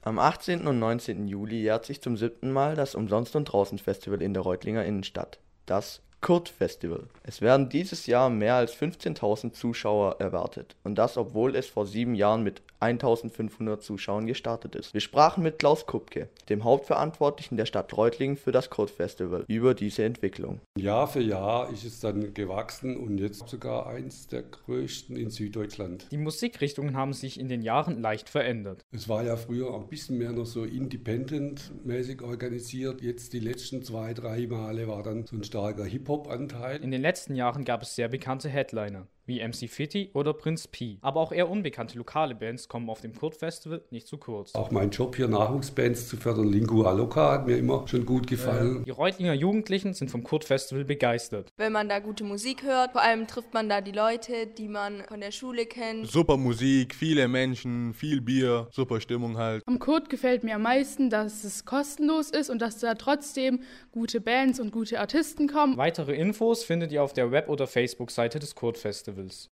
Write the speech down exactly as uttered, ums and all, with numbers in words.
Am achtzehnten und neunzehnten Juli jährt sich zum siebten Mal das Umsonst und Draußen Festival in der Reutlinger Innenstadt, das Kurt-Festival. Es werden dieses Jahr mehr als fünfzehntausend Zuschauer erwartet und das, obwohl es vor sieben Jahren mit eintausendfünfhundert Zuschauern gestartet ist. Wir sprachen mit Klaus Kupke, dem Hauptverantwortlichen der Stadt Reutlingen für das Kurt-Festival, über diese Entwicklung. Jahr für Jahr ist es dann gewachsen und jetzt sogar eins der größten in Süddeutschland. Die Musikrichtungen haben sich in den Jahren leicht verändert. Es war ja früher ein bisschen mehr noch so independent-mäßig organisiert. Jetzt die letzten zwei, drei Male war dann so ein starker Hip-Hop-Anteil. In den letzten Jahren gab es sehr bekannte Headliner, wie M C Fitti oder Prinz Pi. Aber auch eher unbekannte lokale Bands kommen auf dem Kurt-Festival nicht zu kurz. Auch mein Job hier, Nachwuchsbands zu fördern, Lingua Loca, hat mir immer schon gut gefallen. Die Reutlinger Jugendlichen sind vom Kurt-Festival begeistert. Wenn man da gute Musik hört, vor allem trifft man da die Leute, die man von der Schule kennt. Super Musik, viele Menschen, viel Bier, super Stimmung halt. Am Kurt gefällt mir am meisten, dass es kostenlos ist und dass da trotzdem gute Bands und gute Artisten kommen. Weitere Infos findet ihr auf der Web- oder Facebook-Seite des Kurt-Festivals.